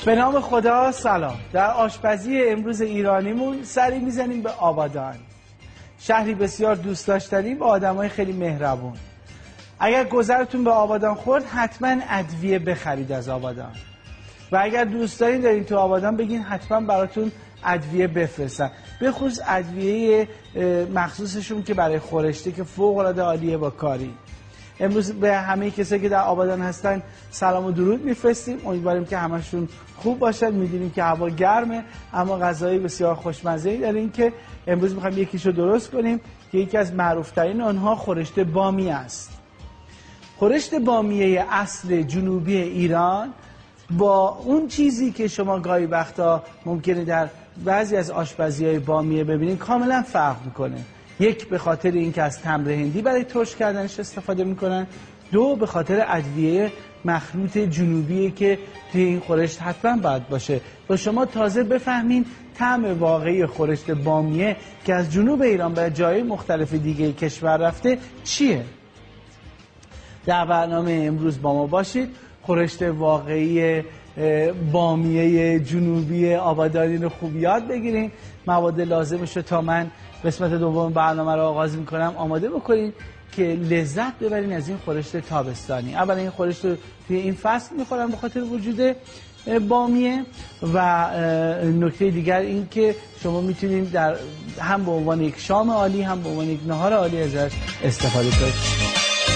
به نام خدا سلام. در آشپزی امروز ایرانیمون سری میزنیم به آبادان، شهری بسیار دوست داشتنی و آدمای خیلی مهربون. اگر گذرتون به آبادان خورد حتما ادویه بخرید از آبادان، و اگر دوست دارین تو آبادان بگین حتما براتون ادویه بفرستن، به خصوص ادویه مخصوصشون که برای خورشته که فوق العاده عالیه با کاری. امروز به همه کسایی که در آبادان هستن سلام و درود میفرستیم. امیدواریم که همشون خوب باشن. میدونیم که هوا گرمه اما غذای بسیار خوشمزه‌ای داریم که امروز می‌خوایم یکیشو درست کنیم که یکی از معروف‌ترین آنها خورشت بامیه است. خورشت بامیه اصل جنوبی ایران با اون چیزی که شما گاهی وقتا ممکنه در بعضی از آشپزی‌های بامیه ببینید کاملا فرق میکنه. یک، به خاطر اینکه از تمر هندی برای ترش کردنش استفاده میکنن. دو، به خاطر ادویه مخلوط جنوبیه که توی این خورشت حتما باید باشه و شما تازه بفهمین طعم واقعی خورشت بامیه که از جنوب ایران به جای مختلف دیگه کشور رفته چیه. در برنامه امروز با ما باشید. خورشت واقعی بامیه جنوبی آبادانی رو خوب یاد بگیریم. مواد لازمش رو تا من قسمت دوم برنامه رو آغاز میکنم آماده بکنید که لذت ببرین از این خورشت تابستانی. اولا این خورشت رو توی این فصل میخورم به خاطر وجود بامیه، و نکته دیگر این که شما میتونید در هم به عنوان یک شام عالی هم به عنوان یک نهار عالی ازش استفاده کنید.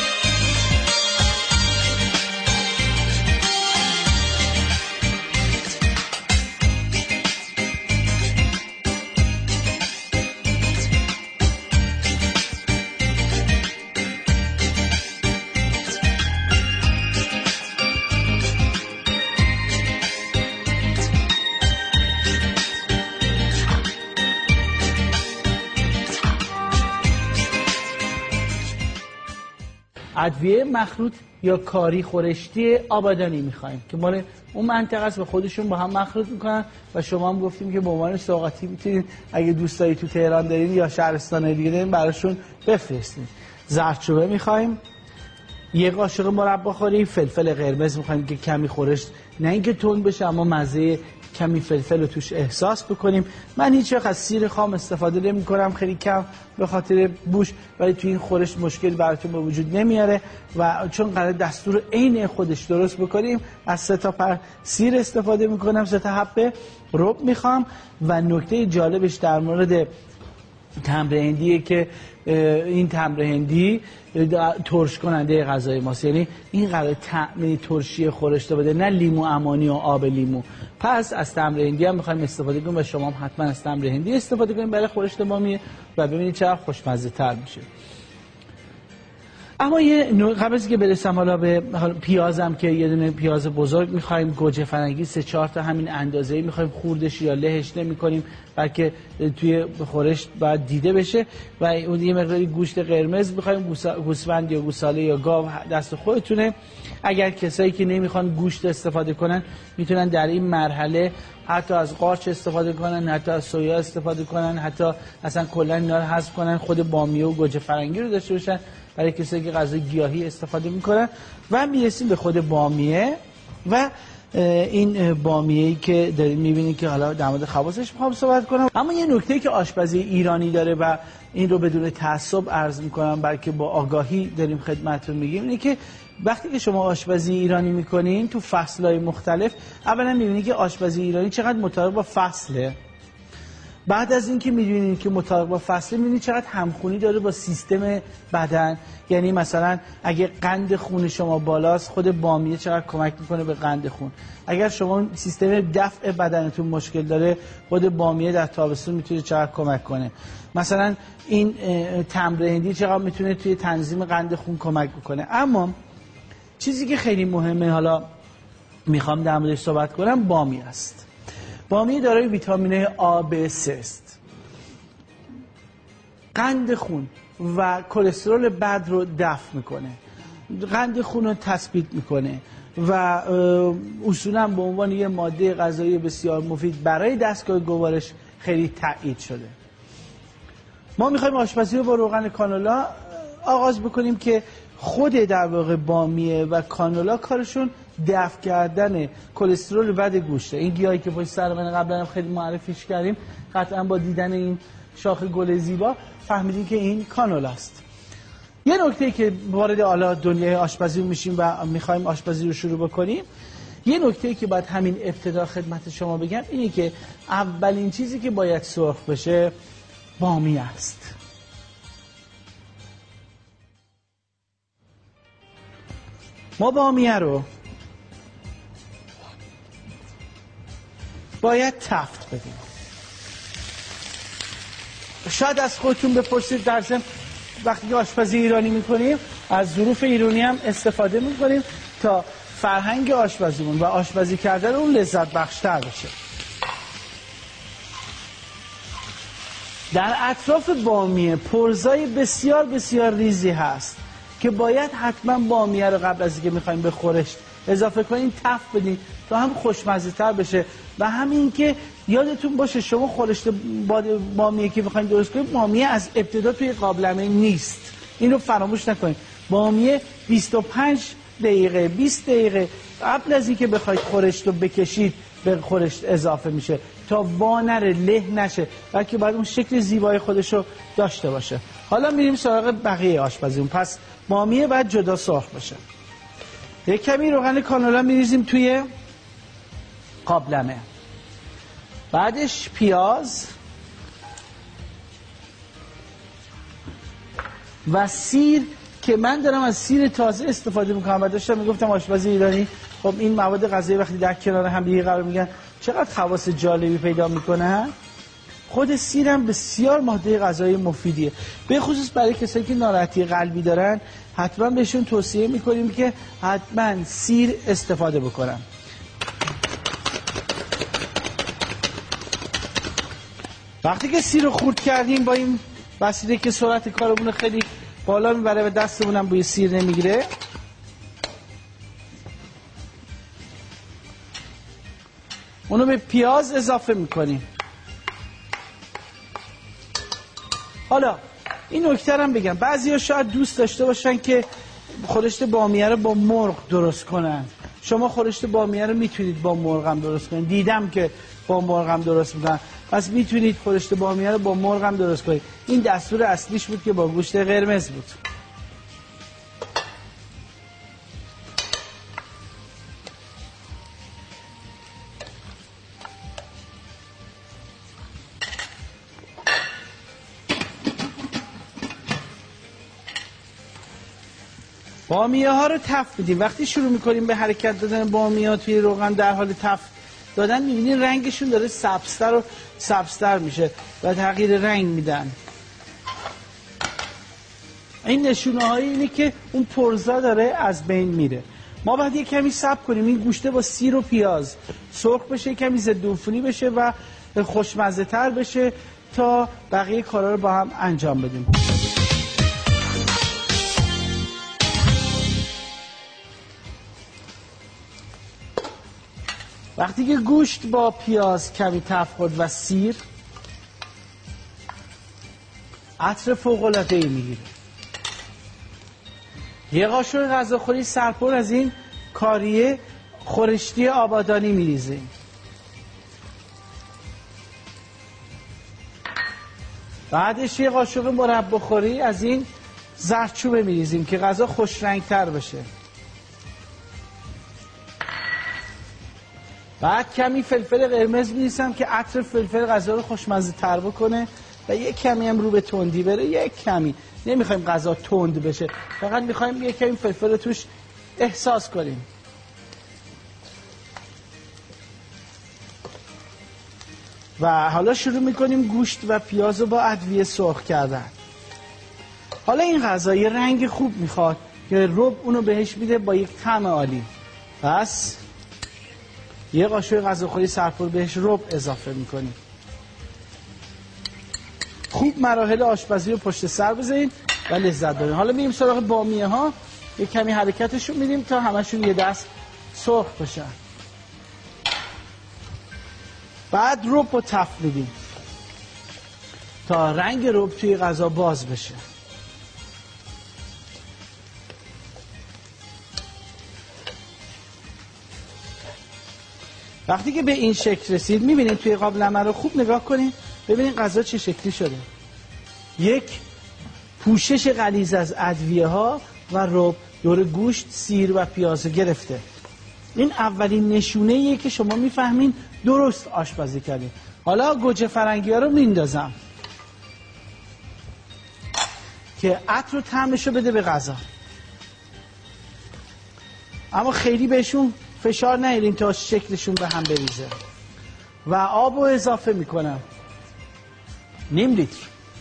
ادویه مخلوط یا کاری خورشتی آبادانی میخوایم که مال اون منطقه است و خودشون با هم مخلوط میکنن و شما هم گفتیم که به عنوان سوغاتی میتونید اگه دوستایی تو تهران دارین یا شهرستان دیگه دارین براشون بفرستین. زردچوبه میخوایم، یک قاشق مربا خوری، فلفل قرمز میخوایم که کمی خورشت نه اینکه تند بشه اما مزه کمی فلفل رو توش احساس بکنیم. من هیچ وقت از سیر خام استفاده نمی کنم، خیلی کم به خاطر بوش، ولی تو این خورشت مشکل براتون به وجود نمیاره و چون قرار دستور عین خودش درست بکنیم از 3 تا پر سیر استفاده میکنم، 3 تا حبه رب میخوام. و نکته جالبش در مورد تمر هندیه که این تمر هندی ترش کننده غذای ماست، یعنی این قرار طعم ترشی خورشت بده نه لیمو عمانی و آب لیمو. پس از تمر هندی هم میخوایم استفاده کنیم و شما هم حتما از تمر هندی استفاده کنیم برای خورشت بامیه و ببینید چقدر خوشمزه تر میشه. اما قبل از که برسم حالا به پیازم که یه دونه پیاز بزرگ می‌خوایم، گوجه فرنگی 3-4 تا همین اندازه‌ای می‌خوایم، خوردش یا لهش نمی‌کنیم بلکه توی خورشت باید دیده بشه. و اون یه مقداری گوشت قرمز می‌خوایم، گوسفند یا گوساله یا گاو دست خودتونه. اگر کسایی که نمی‌خوان گوشت استفاده کنن میتونن در این مرحله حتی از قارچ استفاده کنن، حتی از سویا استفاده کنن، حتی اصلا کلا اینا رو حذف کنن، خود بامیه و گوجه فرنگی رو داشته باشن برای کسایی که غذای گیاهی استفاده میکنن. و میرسیم به خود بامیه و این بامیه‌ای که دارید میبینید که حالا در مورد خواصش میخوام صحبت کنم. اما یه نکته که آشپزی ایرانی داره و این رو بدون تعصب عرض میکنم بلکه با آگاهی داریم خدمتتون میگیم، اینه که وقتی که شما آشپزی ایرانی میکنین تو فصل‌های مختلف اولا میبینید که آشپزی ایرانی چقدر مطابق با فصله. بعد از اینکه می‌دونید که مطابق با فصل، می‌بینید چقدر همخونی داره با سیستم بدن. یعنی مثلا اگه قند خون شما بالاست، خود بامیه چقدر کمک میکنه به قند خون. اگر شما سیستم دفع بدنتون مشکل داره، خود بامیه در تابستون میتونه چقدر کمک کنه. مثلا این تمر هندی چقدر میتونه توی تنظیم قند خون کمک بکنه. اما چیزی که خیلی مهمه حالا میخوام در موردش صحبت کنم بامیه است. بامیه دارای ویتامین آ، ب، س است. قند خون و کلسترول بد رو دفع میکنه، قند خون رو تثبیت میکنه و اصولا به عنوان یه ماده غذایی بسیار مفید برای دستگاه گوارش خیلی تأیید شده. ما میخوایم آشپزی رو با روغن کانولا آغاز بکنیم که خود در واقع بامیه و کانولا کارشون دفع کردن کلسترول بد گوشته. این گیاهی که پشت سر من قبلا خیلی معرفیش کردیم، قطعا با دیدن این شاخه گل زیبا فهمیدین که این کانولا است. یه نکته که وارد حالا دنیای آشپزی میشیم و میخوایم آشپزی رو شروع بکنیم، یه نکته که باید همین ابتدا خدمت شما بگم اینه که اولین چیزی که باید سرخ بشه بامیه است. ما بامیه رو باید تفت بدیم. شاید از خودتون بپرسید در ضمن وقتی که آشپزی ایرانی میکنیم از ظروف ایرانی هم استفاده میکنیم تا فرهنگ آشپزیمون و آشپزی کردن اون لذت بخشتر بشه. در اطراف بامیه پرزای بسیار بسیار ریزی هست که باید حتما بامیه رو قبل از اینکه میخوایم به خورش اضافه کنیم تفت بدیم تا هم خوشمزه تر بشه و همین که یادتون باشه شما خورشت بامیه که میخوایم درست کنیم، بامیه از ابتدا توی قابلمه نیست. این رو فراموش نکنید. بامیه 25 دقیقه 20 دقیقه قبل از اینکه بخواید خورشت رو بکشید به خورشت اضافه میشه تا وانره له نشه، بلکه باید اون شکل زیبای خودش رو داشته باشه. حالا میریم سراغ بقیه آشپزیمون. پس بامیه باید جدا سرخ بشه. یک کمی روغن کانولا میریزیم توی قابلمه، بعدش پیاز و سیر که من دارم از سیر تازه استفاده میکنم و داشتم میگفتم آشپزی ایرانی خب این مواد غذایی وقتی در کنار هم دیگه قرار میگن چقدر خواص جالبی پیدا میکنه. خود سیرم بسیار ماده غذایی مفیدیه، به خصوص برای کسایی که ناراحتی قلبی دارن حتما بهشون توصیه میکنیم که حتما سیر استفاده بکنن. وقتی که سیر رو خورد کردیم با این وسیله که سرعت کارمون خیلی بالا میبره و دستمون هم بوی سیر نمیگیره، اونو به پیاز اضافه میکنیم. حالا این نکته هم بگم، بعضیا شاید دوست داشته باشن که خورشت بامیه رو با مرغ درست کنن. شما خورشت بامیه رو میتونید با مرغ هم درست کنید، دیدم که با مرغ هم درست میکنن، پس میتونید خورشت بامیه رو با مرغ هم درست کنید. این دستور اصلیش بود که با گوشت قرمز بود. بامیه ها رو تفت میدیم. وقتی شروع میکنیم به حرکت دادن بامیه ها توی روغن در حال تفت دادن، میبینید رنگشون داره سبزتر و سبزتر میشه و تغییر رنگ میدن. این نشونه هایی اینه که اون پرزا داره از بین میره. ما باید یه کمی صبر کنیم این گوشته با سیر و پیاز سرخ بشه، کمی ضد عفونی بشه و خوشمزه تر بشه تا بقیه کارا رو با هم انجام بدیم. وقتی که گوشت با پیاز کمی تفت خورد و سیر، عطر فوق‌العاده‌ای میگیره. یه قاشق غذاخوری سرپر از این کاریه خورشتی آبادانی میریزیم. بعدش یه قاشق مرباخوری از این زردچوبه میریزیم که غذا خوش رنگتر بشه. بعد کمی فلفل قرمز میریزم که عطر فلفل غذا رو خوشمزه تر بکنه و یک کمی هم رو به تندی بره. یک کمی، نمیخوایم غذا تند بشه، فقط میخوایم یک کمی فلفل رو توش احساس کنیم. و حالا شروع میکنیم گوشت و پیاز رو با ادویه سرخ کردن. حالا این غذا یه رنگ خوب میخواد که رب اونو بهش میده با یک طعم عالی. پس یه قاشق غذاخوری سرپر بهش رب اضافه میکنیم. خوب مراحل آشپزی رو پشت سر بذارید و لذت ببرید. حالا میریم سراغ بامیه ها، یه کمی حرکتشون میدیم تا همشون یه دست سرخ بشن. بعد رب رو تفت میدیم تا رنگ رب توی غذا باز بشه. وقتی که به این شکل رسید میبینید توی قابلمه رو خوب نگاه کنید ببینید غذا چه شکلی شده. یک پوشش غلیظ از ادویه ها و رب دور گوشت، سیر و پیاز گرفته. این اولین نشونه‌ایه که شما میفهمین درست آشپزی کردین. حالا گوجه فرنگی ها رو میندازم که عطر و طعمش رو بده به غذا، اما خیلی بهشون فشار نیارین تا شکلشون به هم بریزه. و آب رو اضافه میکنم، نیم لیتر.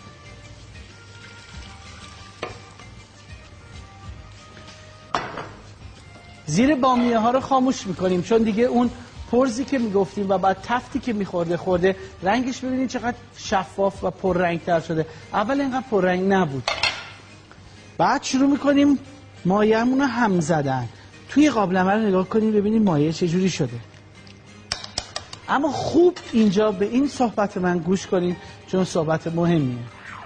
زیر بامیه ها رو خاموش میکنیم چون دیگه اون پرزی که میگفتیم و بعد تفتی که خورده رنگش ببینید چقدر شفاف و پررنگ تر شده. اول اینقدر پررنگ نبود. بعد شروع میکنیم مایه‌مون رو هم زدن. توی قابلمه رو نگاه کنیم ببینیم مایه چجوری شده. اما خوب اینجا به این صحبت من گوش کنید چون صحبت مهمیه.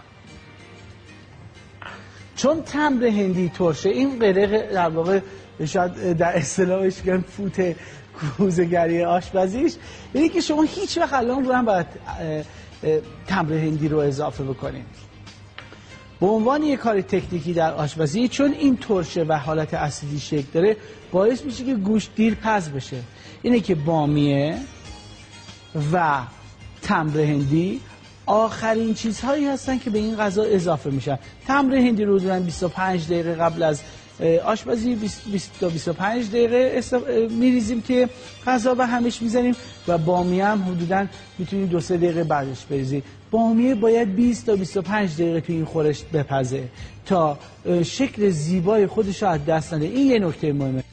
چون تمر هندی ترشه، این قره در واقع شاید در اصطلاحش میگن فوت کوزه‌گری آشپزیش، یعنی که شما هیچ وقت الان رو هم باید تمر هندی رو اضافه بکنید. به عنوان یک کار تکنیکی در آشپزی، چون این ترشه و حالت اسیدی شکل داره باعث میشه که گوشت دیر پز بشه. اینه که بامیه و تمر هندی آخرین چیزهایی هستن که به این غذا اضافه میشن. تمر هندی رو حدوداً 25 دقیقه قبل از آشپزی 20 تا 25 دقیقه میریزیم که غذا و همش میزنیم و بامیه هم حدوداً میتونید 2-3 دقیقه بعدش بریزید. بامیه باید 20 تا 25 دقیقه تو این خورش بپزه تا شکل زیبای خودش رو از دست نده. این یه نکته مهمه.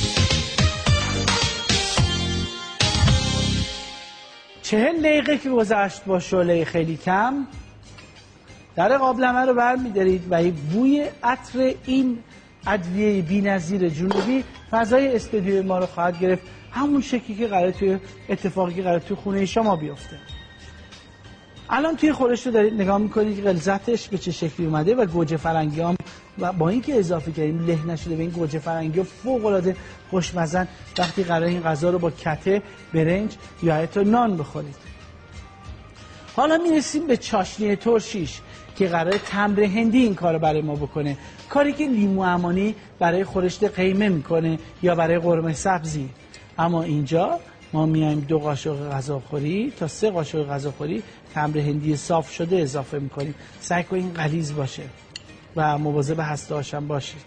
چهل دقیقه که گذشت با شعله خیلی کم، در قابلمه رو برمی‌دارید و بوی عطر این ادویه بی‌نظیر جنوبی فضای استودیوی ما رو خواهد گرفت، همون شکلی که قراره توی اتفاقی که قراره توی خونه شما بیفته. الان توی خورش رو دارید نگاه میکنید که غلظتش به چه شکلی اومده و گوجه فرنگی هم و با اینکه اضافه کردیم له نشده به این گوجه فرنگی فوق العاده خوشمزن وقتی قراره این غذا رو با کته، برنج یا حتی نان بخورید. حالا میرسیم به چاشنی ترشیش که قراره تمر هندی این کارو برای ما بکنه، کاری که لیمو عمانی برای خورشت قیمه میکنه یا برای قرمه سبزی. اما اینجا ما میایم 2 قاشق غذاخوری تا 3 قاشق غذاخوری تمر هندی صاف شده اضافه میکنیم. سعی کنید این غلیظ باشه و مواظب هسته‌هاش هم باشید.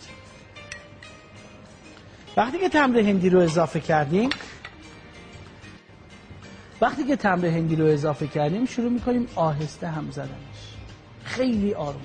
وقتی که تمر هندی رو اضافه کردیم شروع میکنیم آهسته هم زدنش، خیلی آروم.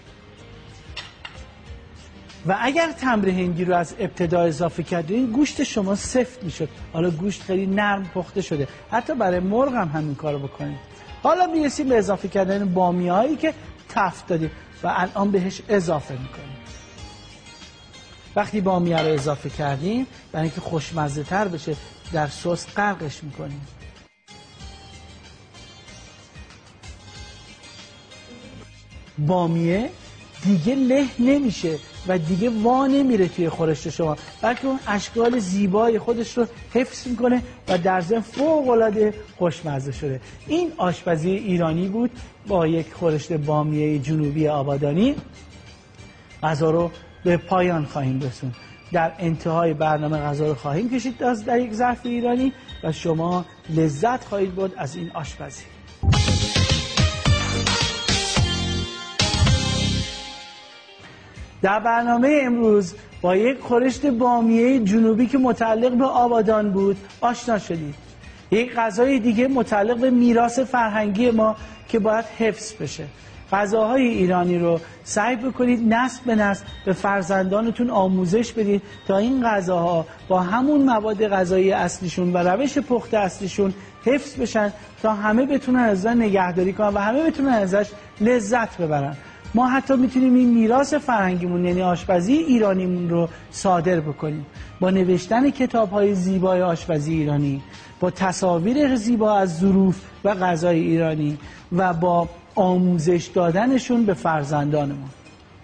و اگر تمر هندی رو از ابتدا اضافه کردین گوشت شما سفت میشد. حالا گوشت خیلی نرم پخته شده، حتی برای مرغ هم همین کارو بکنید. حالا میرسیم به اضافه کردن بامیه‌هایی که تفت دادیم و الان بهش اضافه میکنیم. وقتی بامیه رو اضافه کردیم برای اینکه خوشمزه تر بشه در سس غرقش میکنیم. بامیه دیگه له نمیشه و دیگه وا نمیره توی خورش شما، بلکه اون اشکال زیبای خودش رو حفظ میکنه و در ضمن فوق‌العاده خوشمزه شده. این آشپزی ایرانی بود با یک خورشت بامیه جنوبی آبادانی. غذا رو به پایان خواهیم رسوند. در انتهای برنامه غذا رو خواهیم کشید در یک ظرف ایرانی و شما لذت خواهید برد از این آشپزی. در برنامه امروز با یک خورشت بامیه جنوبی که متعلق به آبادان بود آشنا شدید. یک غذای دیگه متعلق به میراث فرهنگی ما که باید حفظ بشه. غذاهای ایرانی رو سعی بکنید نسل به نسل به فرزندانتون آموزش بدید تا این غذاها با همون مواد غذایی اصلیشون و روش پخت اصلیشون حفظ بشن تا همه بتونن ازش نگهداری کنن و همه بتونن ازش لذت ببرن. ما حتی میتونیم این میراث فرهنگیمون یعنی آشپزی ایرانیمون رو صادر بکنیم با نوشتن کتاب‌های زیبای آشپزی ایرانی، با تصاویر زیبا از ظروف و غذای ایرانی و با آموزش دادنشون به فرزندانمون.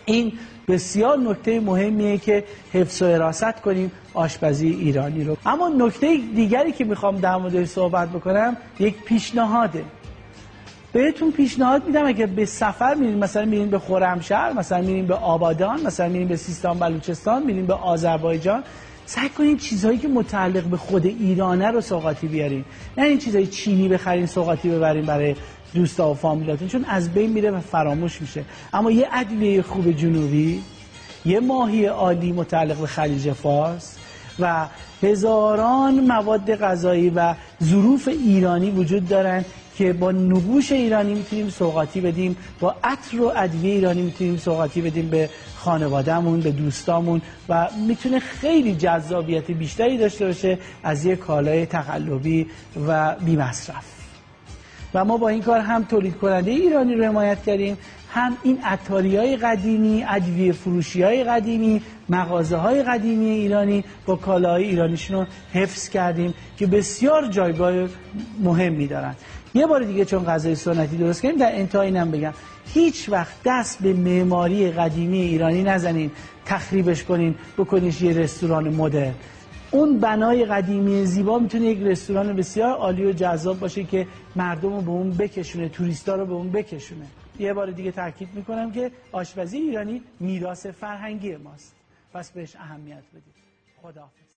این بسیار نکته مهمیه که حفظ و حراست کنیم آشپزی ایرانی رو. اما نکته دیگری که میخوام در موردش صحبت بکنم یک پیشنهاده. بهتون پیشنهاد میدم اگه به سفر میرین، مثلا میرین به خرمشهر، مثلا میرین به آبادان، مثلا میرین به سیستان بلوچستان، میرین به آذربایجان، سعی کنین چیزهایی که متعلق به خود ایرانه رو سوغاتی بیارین، نه این چیزهای چینی بخرین سوغاتی ببرین برای دوستا و فامیلاتون، چون از بین میره و فراموش میشه. اما یه ادویه خوب جنوبی، یه ماهی عالی متعلق به خلیج فارس و هزاران مواد غذایی و ظروف ایرانی وجود دارن که با نبوش ایرانی میتونیم سوغاتی بدیم، با عطر و ادویه ایرانی میتونیم سوغاتی بدیم به خانوادهمون، به دوستامون و میتونه خیلی جذابیت بیشتری داشته باشه از یک کالای تقلبی و بی مصرف. و ما با این کار هم تولید کننده ایرانی رو حمایت کردیم، هم این عطاری‌های قدیمی، ادویه فروشی‌های قدیمی، مغازه‌های قدیمی ایرانی با کالاهای ایرانیشون رو حفظ کردیم که بسیار جایگاه مهمی دارن. یه بار دیگه چون غذای سنتی درست کردیم، در انتها اینم بگم هیچ وقت دست به معماری قدیمی ایرانی نزنین، تخریبش کنین، بکنیش یه رستوران مدرن. اون بنای قدیمی زیبا میتونه یک رستوران بسیار عالی و جذاب باشه که مردم رو به اون بکشونه، توریستا رو به اون بکشونه. یه بار دیگه تاکید میکنم که آشپزی ایرانی میراث فرهنگی ماست، پس بهش اهمیت بدید. خداحافظ.